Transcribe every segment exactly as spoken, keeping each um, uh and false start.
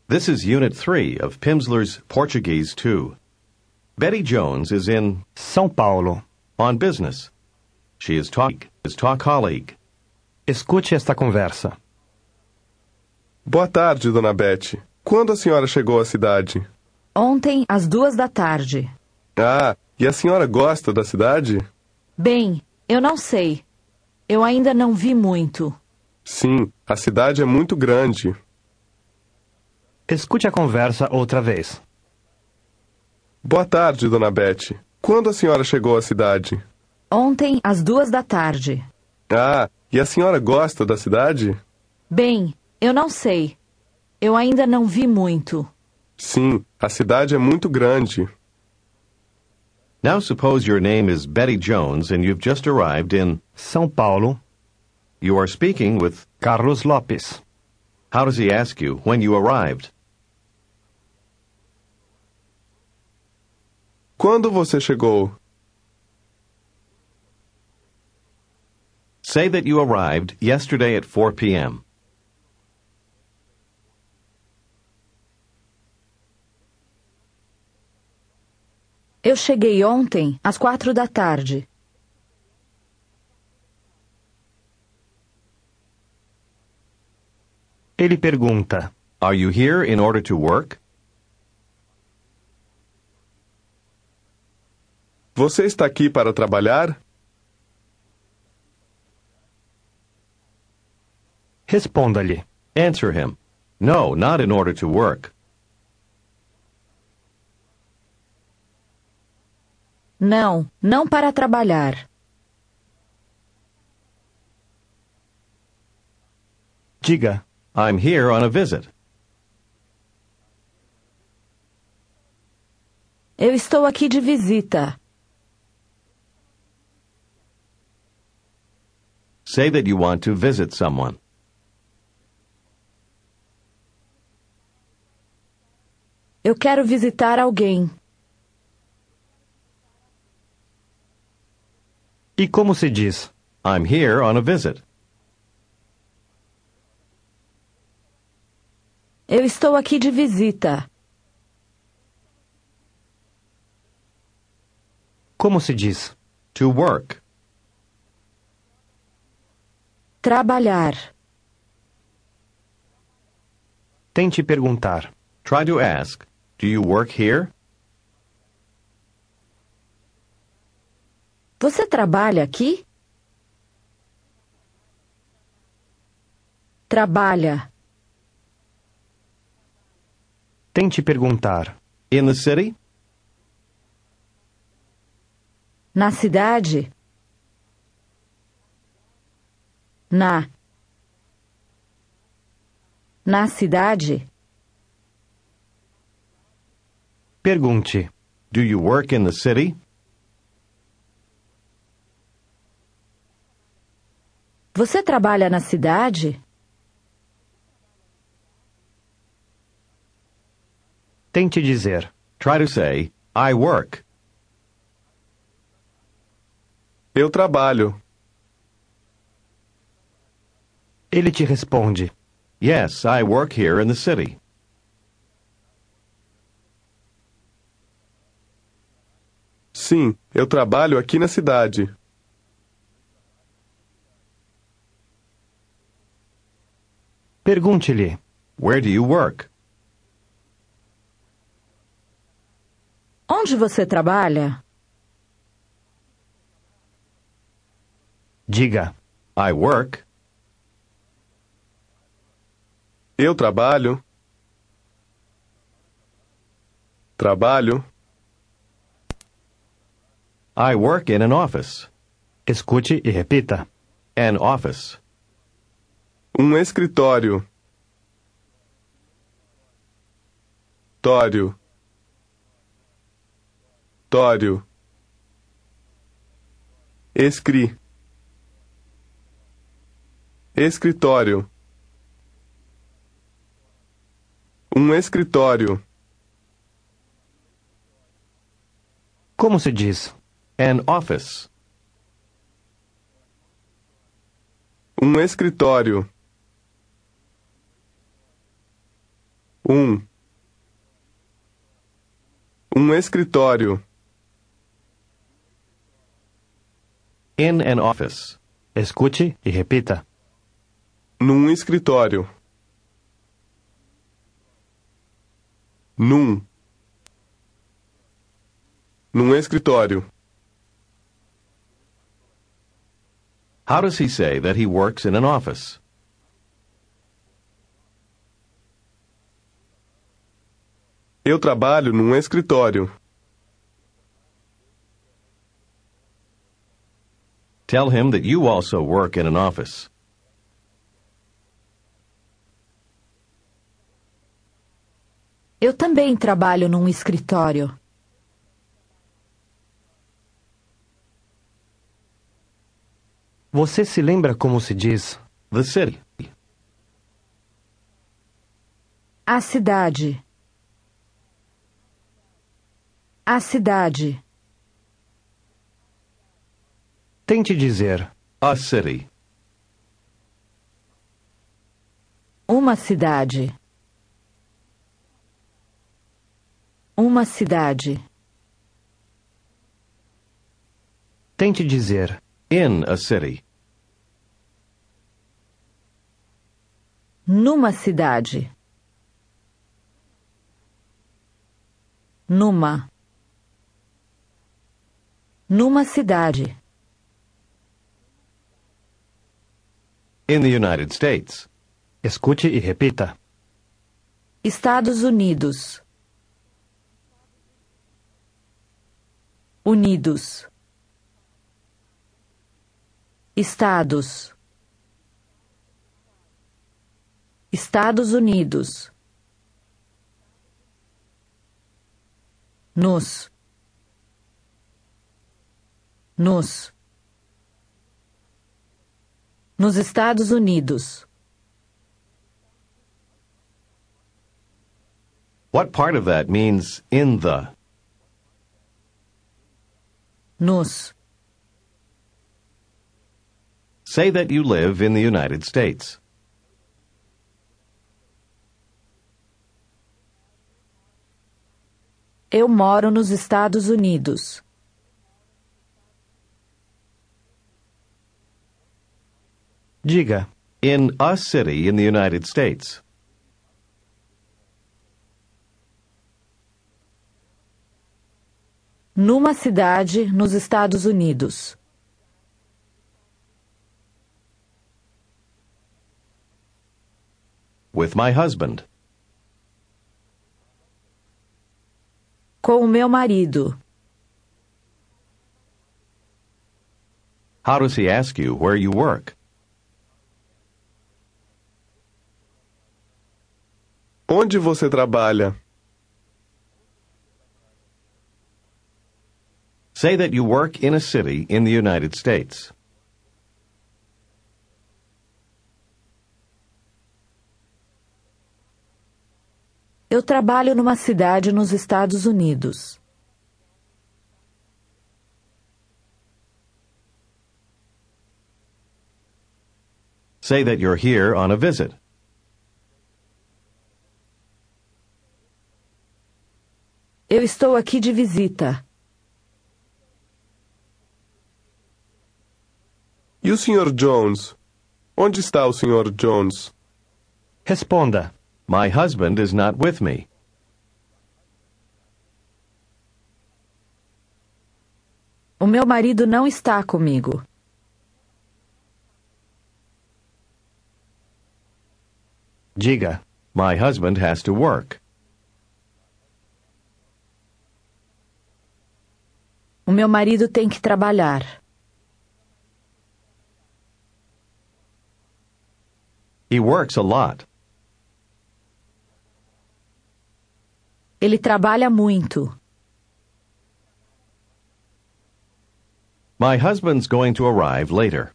This is Unit three of Pimsleur's Portuguese two. Betty Jones is in São Paulo. on business. She is talk is talk colleague. Escute esta conversa. Boa tarde, dona Beth. Quando a senhora chegou à cidade? Ontem, às duas da tarde. Ah, e a senhora gosta da cidade? Bem, eu não sei. Eu ainda não vi muito. Sim, a cidade é muito grande. Escute a conversa outra vez. Boa tarde, dona Beth. Quando a senhora chegou à cidade? Ontem, às duas da tarde. Ah, e a senhora gosta da cidade? Bem, eu não sei. Eu ainda não vi muito. Sim, a cidade é muito grande. Now suppose your name is Betty Jones and you've just arrived in. São Paulo, You are speaking with. Carlos Lopes. How does he ask you when you arrived? Quando você chegou? Say that you arrived yesterday at four p.m. Eu cheguei ontem, às quatro da tarde. Ele pergunta: Are you here in order to work? Você está aqui para trabalhar? Responda-lhe. Answer him. No, not in order to work. Não, não para trabalhar. Diga: I'm here on a visit. Eu estou aqui de visita. Say that you want to visit someone. Eu quero visitar alguém. E como se diz? I'm here on a visit. Eu estou aqui de visita. Como se diz? To work. Trabalhar. Tente perguntar. Try to ask, do you work here? Você trabalha aqui? Trabalha. Tente perguntar. In the city? Na cidade? Na. Na cidade? Pergunte. Do you work in the city? Você trabalha na cidade? Tente dizer. Try to say, I work. Eu trabalho. Ele te responde. Yes, I work here in the city. Sim, eu trabalho aqui na cidade. Pergunte-lhe. Where do you work? Onde você trabalha? Diga. I work. Eu trabalho. Trabalho. I work in an office. Escute e repita. An office. Um escritório. Tório. Tório. Escri. Escritório. Um escritório. Como se diz? An office. Um escritório. Um. Um escritório. In an office. Escute e repita. Num escritório. Num. Num escritório. How does he say that he works in an office? Eu trabalho num escritório. Tell him that you also work in an office. Eu também trabalho num escritório. Você se lembra como se diz? The city. A cidade. A cidade. Tente dizer. A city. Uma cidade. Uma cidade. Tente dizer. In a city. Numa cidade. Numa. Numa cidade. In the United States. Escute e repita. Estados Unidos. Unidos. Estados. Estados Unidos. Nos. Nos. Nos Estados Unidos. What part of that means in the? Nos. Say that you live in the United States. Eu moro nos Estados Unidos. Diga. In a city in the United States. Numa cidade nos Estados Unidos. With my husband. Com o meu marido. How does he ask you where you work? Onde você trabalha? Say that you work in a city in the United States. Eu trabalho numa cidade nos Estados Unidos. Say that you're here on a visit. Eu estou aqui de visita. E o senhor Jones? Onde está o senhor Jones? Responda. My husband is not with me. O meu marido não está comigo. Diga. My husband has to work. O meu marido tem que trabalhar. He works a lot. Ele trabalha muito. My husband's going to arrive later.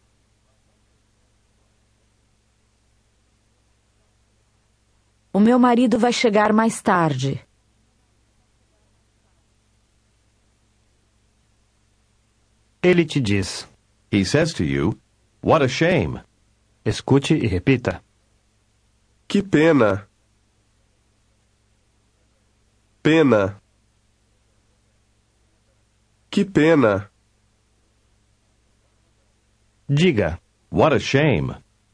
O meu marido vai chegar mais tarde. Ele te diz. He says to you, "What a shame." Escute e repita. Que pena. Pena. Que pena. Diga. What a shame.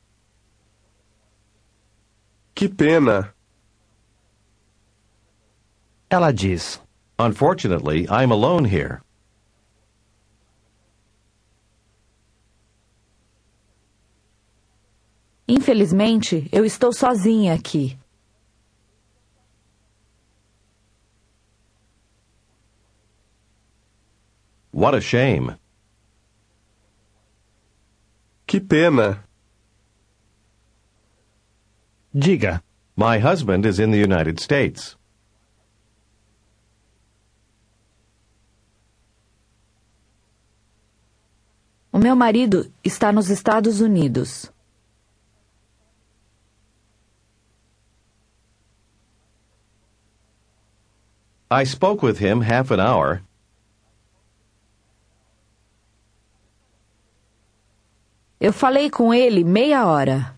Que pena. Ela diz. Unfortunately, I'm alone here. Infelizmente, eu estou sozinha aqui. What a shame. Que pena. Diga. My husband is in the United States. O meu marido está nos Estados Unidos. I spoke with him half an hour. Eu falei com ele meia hora.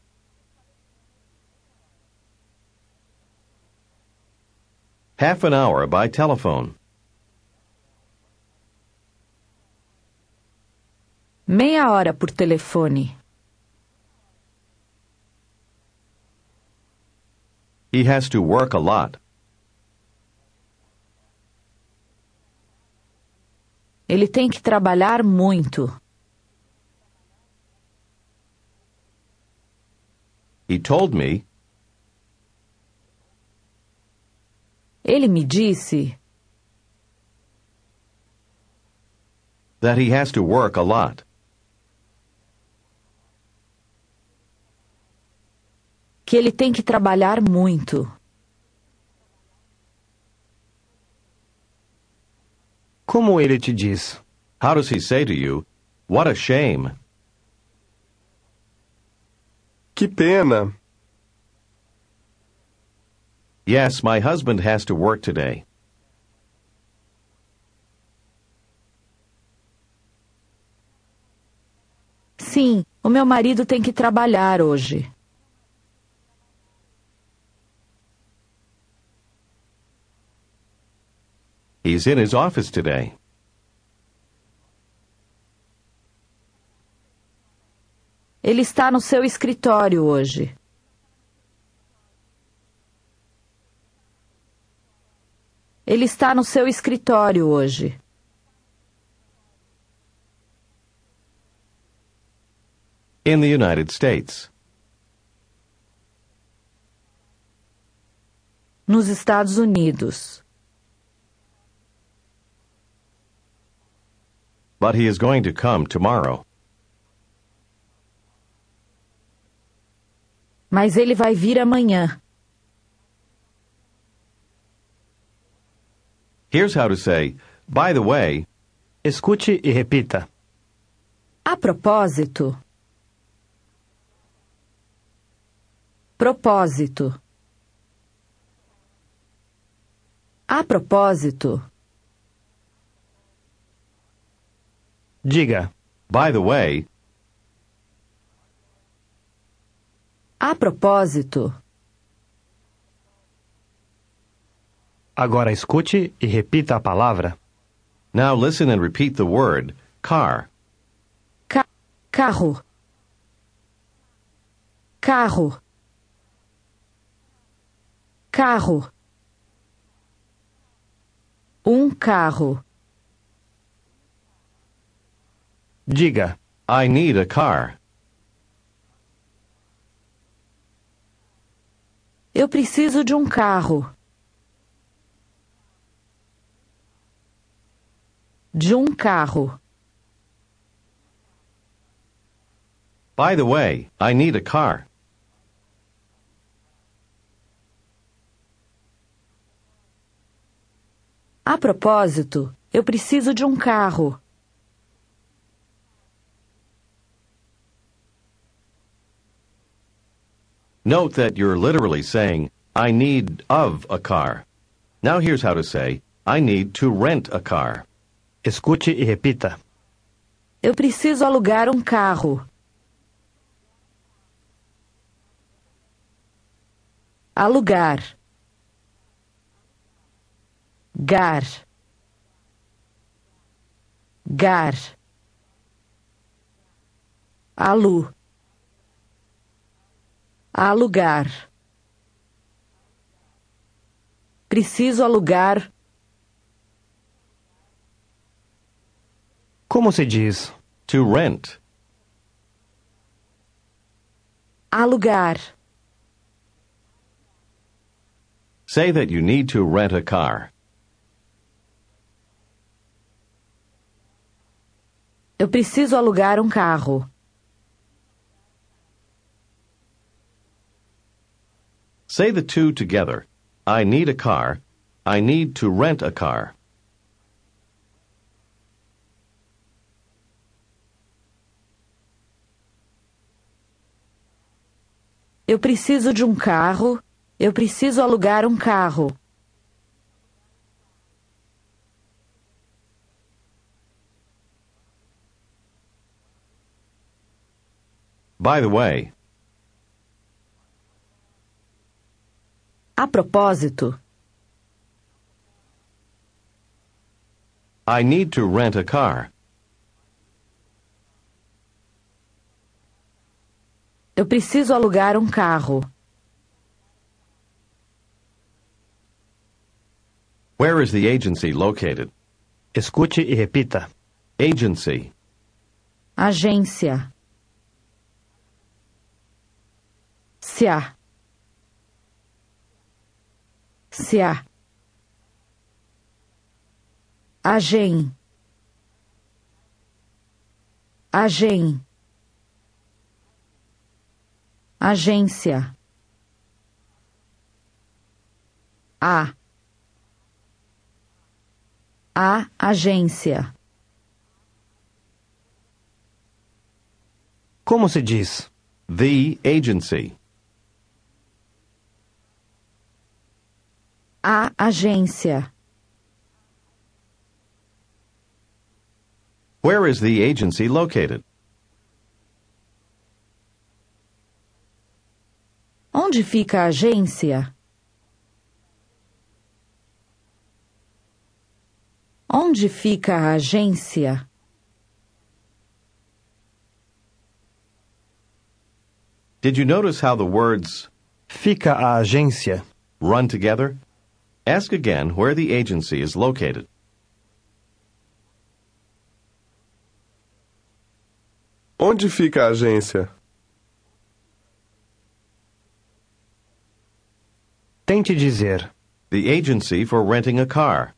Half an hour by telephone. Meia hora por telefone. He has to work a lot. Ele tem que trabalhar muito. He told me. Ele me disse That he has to work a lot. que ele tem que trabalhar muito. Como ele te diz? How does he say to you, what a shame? Que pena. Yes, my husband has to work today. Sim, o meu marido tem que trabalhar hoje. He's in his office today. Ele está no seu escritório hoje. Ele está no seu escritório hoje. In the United States. Nos Estados Unidos. But he is going to come tomorrow. Mas ele vai vir amanhã. Here's how to say, by the way, Escute e repita. A propósito. Propósito. A propósito. Diga. by the way, A propósito. Agora escute e repita a palavra. now listen and repeat the word, car. Ca carro. Carro. Carro. Um carro. Diga. I need a car. Eu preciso de um carro. De um carro. By the way, I need a car. A propósito, eu preciso de um carro. Note that you're literally saying, I need of a car. Now here's how to say, I need to rent a car. Escute e repita. Eu preciso alugar um carro. Alugar. Gar. Gar. Alu. Alugar. Preciso alugar. Como se diz? To rent. Alugar. Say that you need to rent a car. Eu preciso alugar um carro. Say the two together. I need a car. I need to rent a car. Eu preciso de um carro. Eu preciso alugar um carro. By the way, A propósito, I need to rent a car. eu preciso alugar um carro. Where is the agency located? Escute e repita. Agency. Agência. Se há. Se há. Agem. Agem. Agência. A. A agência. Como se diz? The agency. A agência. Where is the agency located? Onde fica a agência? Onde fica a agência? Did you notice how the words Fica a agência. run together? Ask again where the agency is located. Onde fica a agência? Tente dizer. The agency for renting a car.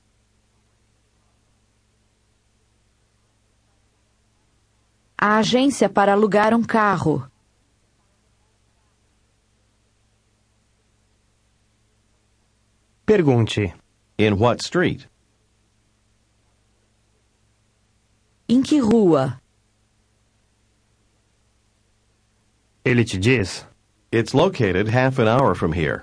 A agência para alugar um carro. Pergunte. In what street? Em que rua? Ele te diz. It's located half an hour from here.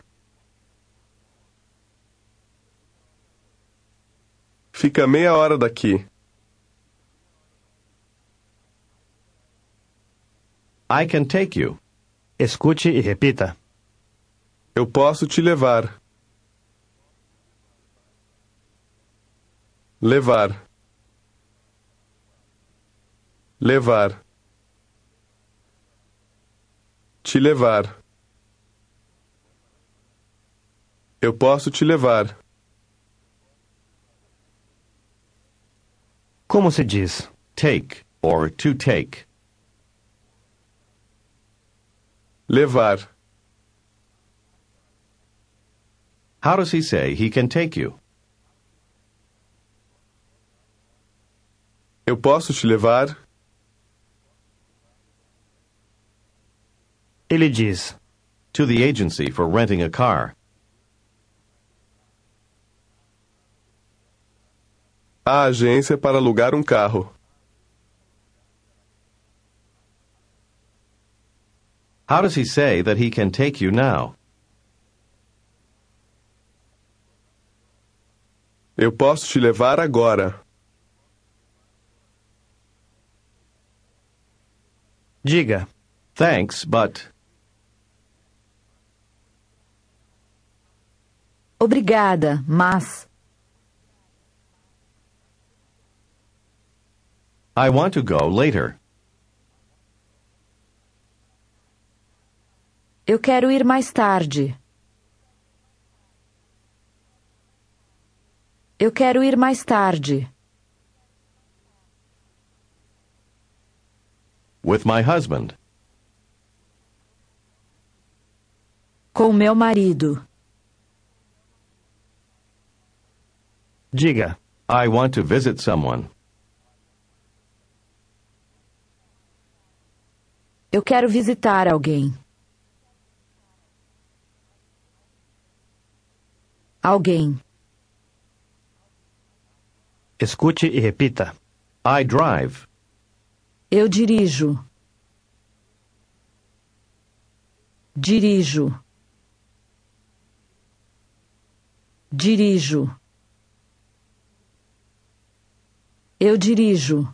Fica meia hora daqui. I can take you. Escute e repita. Eu posso te levar. Levar. Levar. Te levar. Eu posso te levar. Como se diz? Take or to take. Levar. How does he say he can take you? Eu posso te levar? Ele diz. To the agency for renting a car. A agência para alugar um carro. How does he say that he can take you now? Eu posso te levar agora. Diga. Thanks, but... Obrigada, mas... I want to go later. Eu quero ir mais tarde. Eu quero ir mais tarde. With my husband. Com meu marido. Diga. I want to visit someone. Eu quero visitar alguém. Alguém. Escute e repita. I drive. Eu dirijo. Dirijo. Dirijo. Eu dirijo.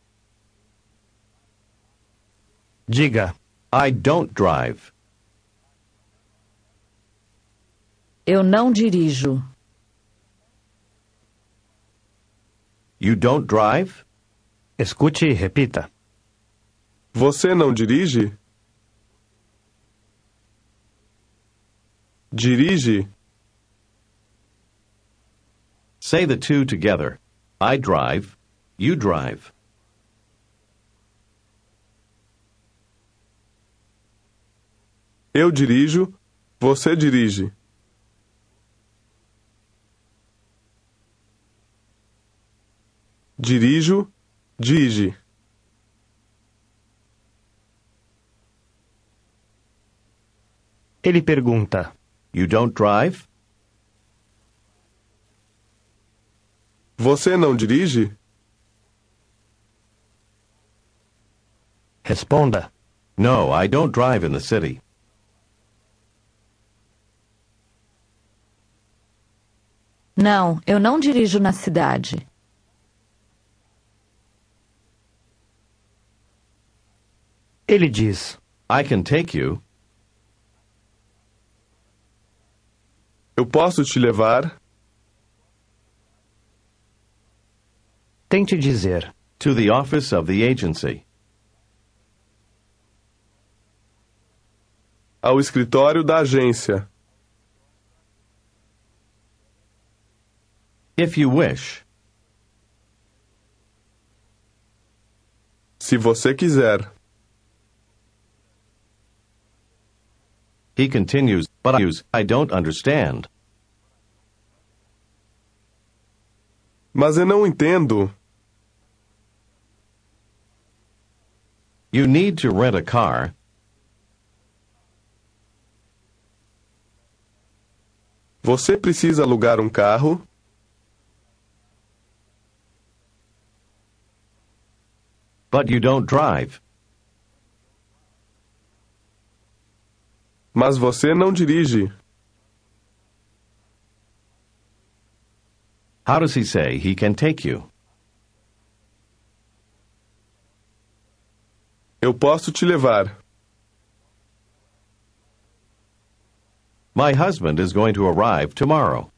Diga. I don't drive. Eu não dirijo. You don't drive? Escute e repita. Você não dirige? Dirige. Say the two together. I drive. You drive. Eu dirijo. Você dirige. Dirijo. Dirige. Ele pergunta. You don't drive? Você não dirige? Responda. No, I don't drive in the city. Não, eu não dirijo na cidade. Ele diz. I can take you. Eu posso te levar? Tente dizer. To the office of the agency. Ao escritório da agência. If you wish. Se você quiser. He continues, but I use, I don't understand. Mas eu não entendo. You need to rent a car. Você precisa alugar um carro. But you don't drive. Mas você não dirige. How does he say he can take you? Eu posso te levar. My husband is going to arrive tomorrow.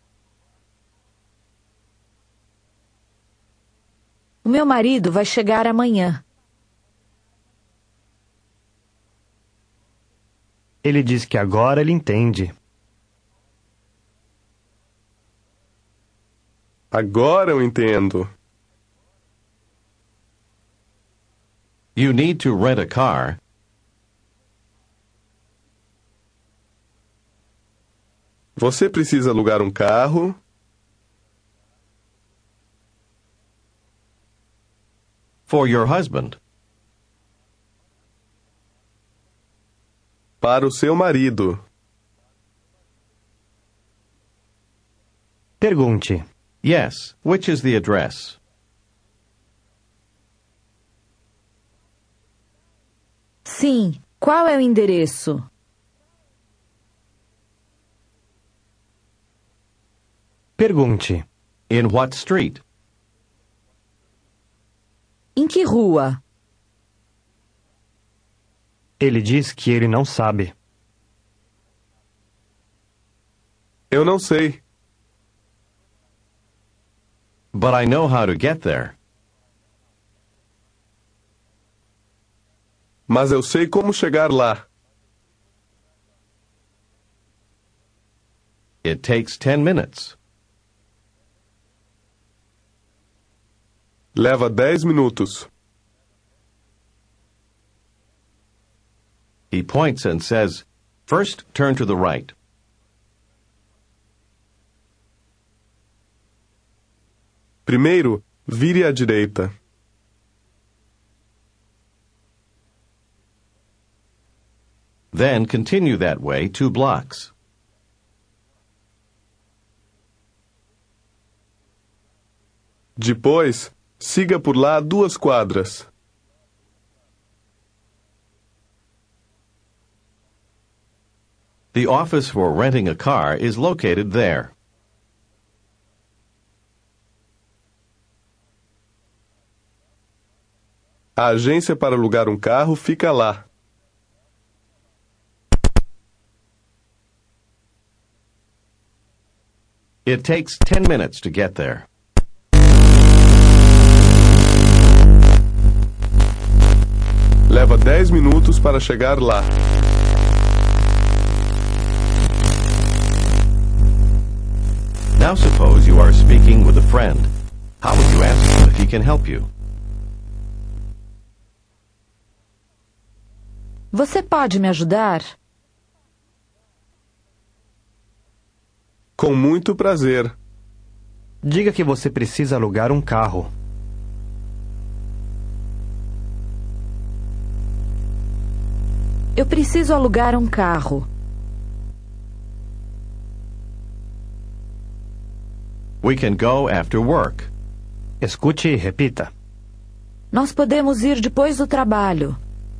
O meu marido vai chegar amanhã. Ele diz que agora ele entende. Agora eu entendo. You need to rent a car. Você precisa alugar um carro. For your husband. Para o seu marido. Pergunte. Yes, which is the address? Sim, qual é o endereço? Pergunte. In what street? Em que rua? Ele diz que ele não sabe. Eu não sei. But I know how to get there. mas eu sei como chegar lá. It takes ten minutes. Leva dez minutos. He points and says, first turn to the right. Primeiro, vire à direita. Then continue that way two blocks. Depois, siga por lá duas quadras. The office for renting a car is located there. A agência para alugar um carro fica lá. It takes ten minutes to get there. Leva dez minutos para chegar lá. Now suppose you are speaking with a friend. How would you ask him if he can help you? Você pode me ajudar? Com muito prazer. Diga que você precisa alugar um carro. Eu preciso alugar um carro. We can go after work. Escute e repita. Nós podemos ir depois do trabalho.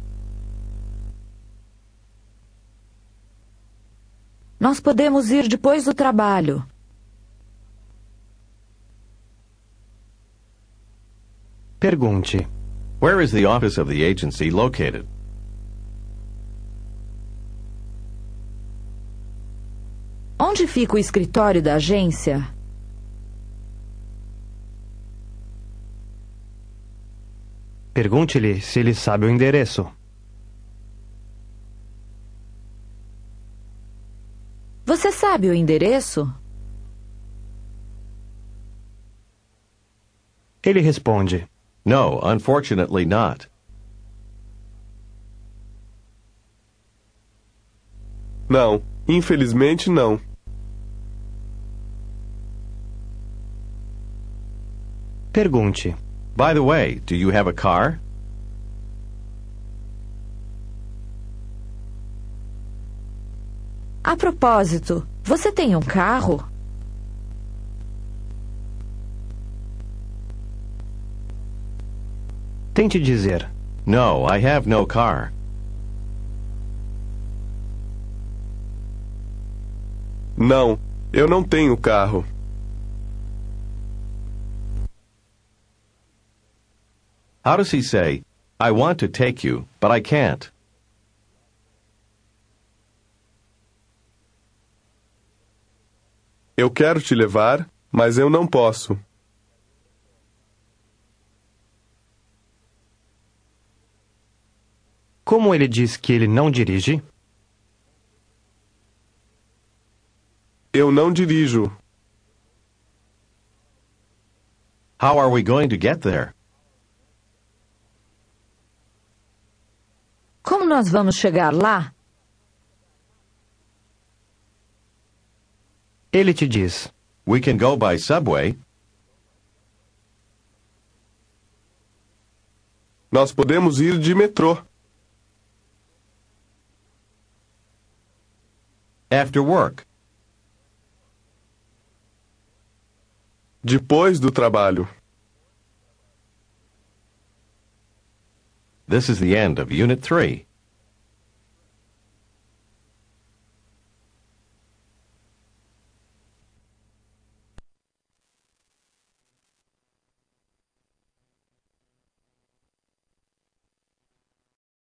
Nós podemos ir depois do trabalho. Pergunte. Where is the office of the agency located? Onde fica o escritório da agência? Pergunte-lhe se ele sabe o endereço. Você sabe o endereço? Ele responde. No, unfortunately not. Não, infelizmente não. Pergunte. By the way, do you have a car? A propósito, você tem um carro? Tente dizer. No, I have no car. Não, eu não tenho carro. How does he say, I want to take you, but I can't? Eu quero te levar, mas eu não posso. Como ele diz que ele não dirige? Eu não dirijo. How are we going to get there? Como nós vamos chegar lá? Ele te diz. We can go by subway. Nós podemos ir de metrô. After work. Depois do trabalho. This is the end of Unit three.